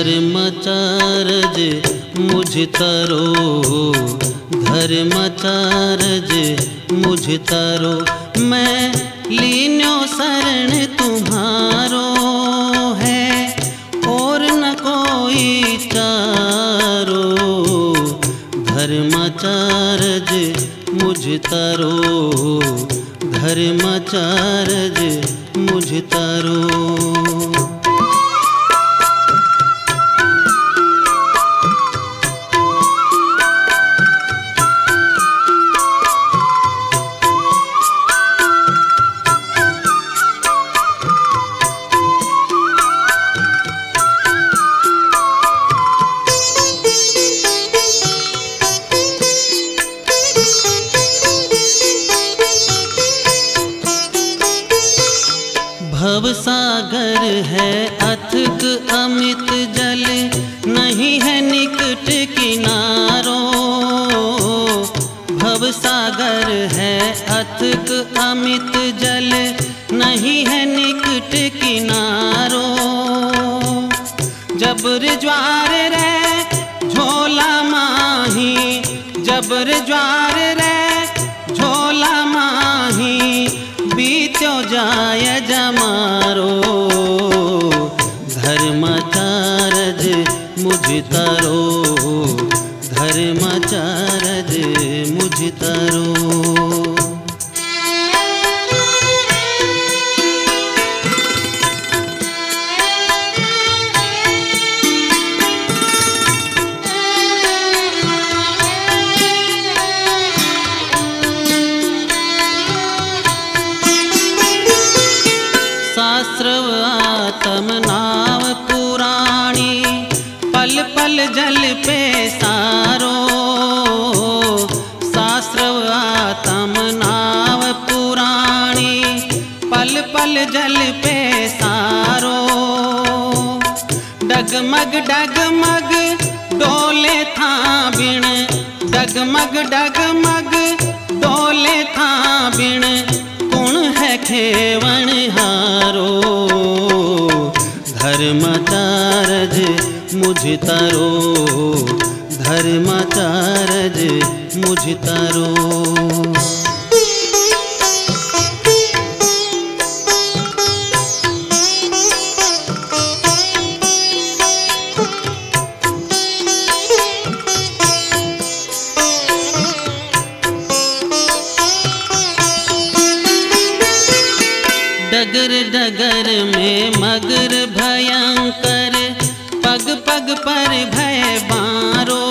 धर्मचारज मुझ तरो, धर्मचारज मुझ तरो। मैं लीन्यो शरण तुम्हारो है, और न कोई चारो। धर्मचारज मुझ तरो, धर्मचारज मुझ तरो। भवसागर है अथक अमित जल, नहीं है निकट किनारो। भवसागर है अथक अमित जल, नहीं है निकट किनारो। जबर ज्वार रे झोला माही, जबर ज्वार रे झोला माही, बीत्यो जाय जमारो। धर्मचारज मुझ तरो, धर्मचारज मुझ तरो। शास्त्रव आत्म नाव पुराणी, पल पल जल पे सारो। शास्त्रव आत्म नाव पुराणी, पल पल जल पे सारो। डगमग डगमग डोले था बिण, डगमग डगमग डोले था बिण, कुण है खेवण हारो। धर्मचारज मुझ तरो, धर्मचारज मुझ तरो। डगर डगर में मगर भयंकर, पग पग पर भय बारो।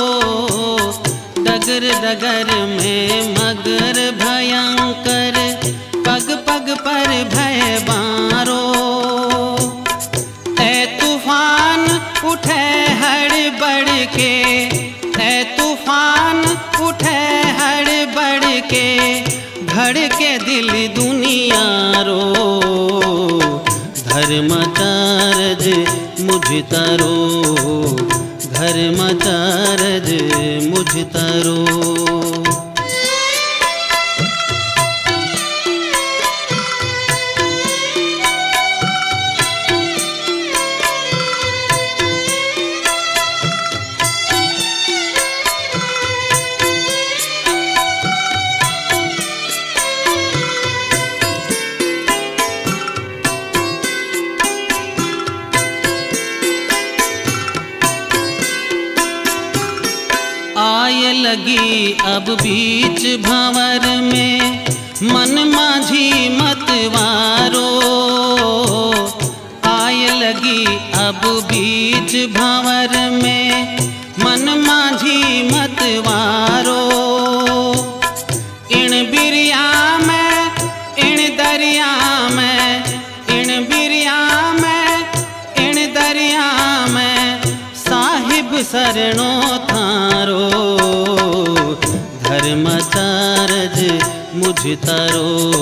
डगर डगर में मगर भयंकर, पग पग पर भय बारो। ऐ तूफान उठे हड़बड़ के, ऐ तूफान उठे हड़बड़ के, धड़के दिल दुनिया रो। धर्मचारज मुझ तरो, धर्मचारज मुझ तरो। आय लगी अब बीच भंवर में, मन माझी मतवारो। आय लगी अब बीच भंवर में, मन माझी मतवारो। इण बिरिया में, इण दरिया में, इण बिरिया में, इण दरिया में, साहिब शरणो थारो। धर्मचारज मुझ तरो,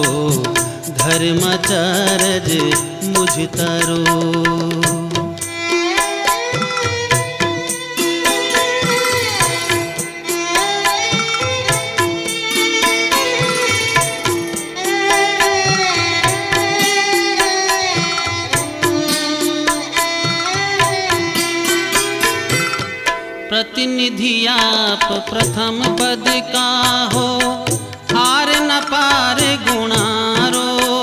धर्मचारज मुझ तरो। प्रतिनिधि आप प्रथम पद का हो, आर न पार गुणारो।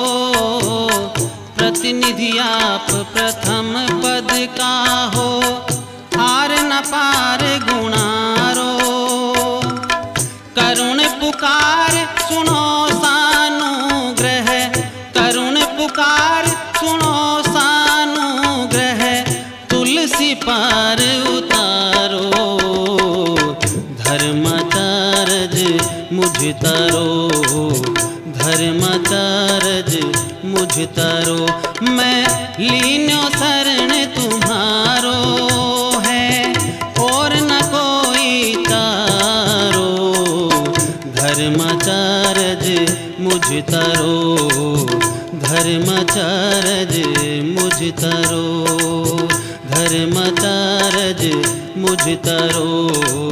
प्रतिनिधि आप प्रथम पद का हो, आर न पार गुणारो। करुण पुकार सुनो सानुग्रह, करुण पुकार सुनो सानुग्रह, तुलसी पार उतारो। धर्माचार्य मुझ तारो, धर्माचार्य मुझ तारो। मैं लीनो शरण तुम्हारो है, और न कोई तारो। धर्माचार्य मुझ तारो, धर्माचार्य मुझ तारो, धर्माचार्य मुझ तारो।